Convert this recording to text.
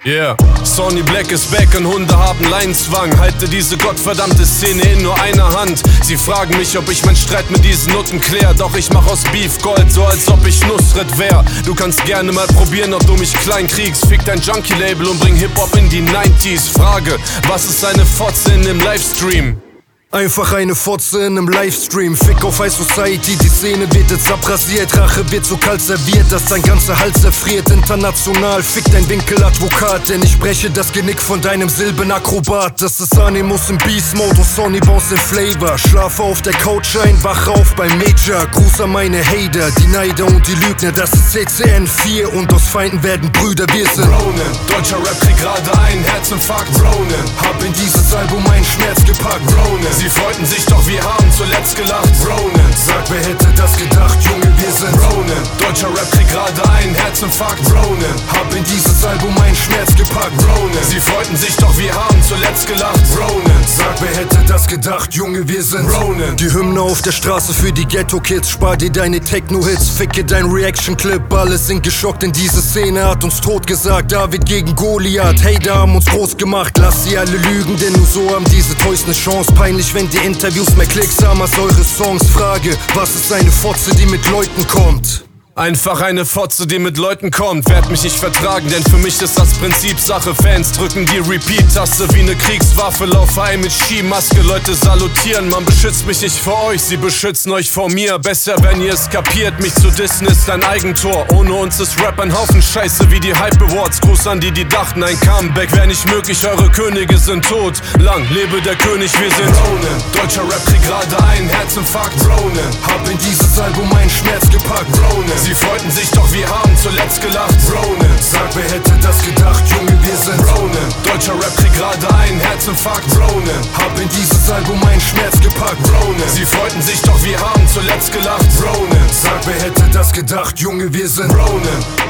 Yeah, Sony Black ist back und Hunde haben Leinenzwang. Halte diese gottverdammte Szene in nur einer Hand. Sie fragen mich, ob ich mein Streit mit diesen Nutten klär. Doch ich mach aus Beef Gold, so als ob ich Nusret wär. Du kannst gerne mal probieren, ob du mich klein kriegst. Fick dein Junkie-Label und bring Hip-Hop in die 90s. Frage, was ist eine Fotze in dem Livestream? Einfach eine Fotze in nem Livestream. Fick auf High Society, die Szene wird jetzt abrasiert. Rache wird so kalt serviert, dass dein ganzer Hals erfriert. International, fick dein Winkeladvokat, denn ich breche das Genick von deinem Silbenakrobat. Das ist Animus im Beast-Modus, Sony Bounce in Flavor. Schlafe auf der Couch ein, wache auf beim Major. Gruß an meine Hater, die Neider und die Lügner. Das ist CCN4 und aus Feinden werden Brüder, wir sind Ronin, deutscher Rap kriegt gerade einen Herzinfarkt. Ronin, hab in dieses Album meinen Schmerz gepackt. Ronin, sie freuten sich, doch wir haben zuletzt gelacht. Ronin, sag, wer hätte das gedacht, Junge, wir sind Ronin, deutscher Rap kriegt gerade einen Herzinfarkt. Ronin, hab in dieses Album meinen Schmerz gepackt. Ronin, sie freuten sich, doch wir haben zuletzt gelacht. Ronin, sag, wer hätte das gedacht, Junge, wir sind Ronin. Die Hymne auf der Straße für die Ghetto-Kids. Spar dir deine Techno-Hits, ficke dein Reaction-Clip. Alle sind geschockt, denn diese Szene hat uns tot gesagt. David gegen Goliath, Hater haben uns groß gemacht. Lass sie alle lügen, denn nur so haben diese Toys ne Chance. Peinlich, wenn die Interviews mehr Klicks haben als eure Songs. Frage, was ist eine Fotze, die mit Leuten kommt? Einfach eine Fotze, die mit Leuten kommt. Werd mich nicht vertragen, denn für mich ist das Prinzip Sache. Fans drücken die Repeat-Taste wie ne Kriegswaffe. Laufe ein mit Skimaske, Leute salutieren. Man beschützt mich nicht vor euch, sie beschützen euch vor mir. Besser, wenn ihr es kapiert, mich zu dissen ist ein Eigentor. Ohne uns ist Rap ein Haufen Scheiße wie die Hype Awards. Gruß an die, die dachten, ein Comeback wär nicht möglich. Eure Könige sind tot, lang lebe der König, wir sind Ronin. Deutscher Rap kriegt gerade einen Herzinfarkt. Ronin, hab in dieses Album meinen Schmerz gepackt. Ronin, sie freuten sich, doch wir haben zuletzt gelacht. Ronin, sag, wer hätte das gedacht, Junge, wir sind Ronin, deutscher Rap kriegt gerade einen Herzinfarkt. Ronin, hab in dieses Album meinen Schmerz gepackt. Ronin, sie freuten sich, doch wir haben zuletzt gelacht. Ronin, sag, wer hätte das gedacht, Junge, wir sind Ronin.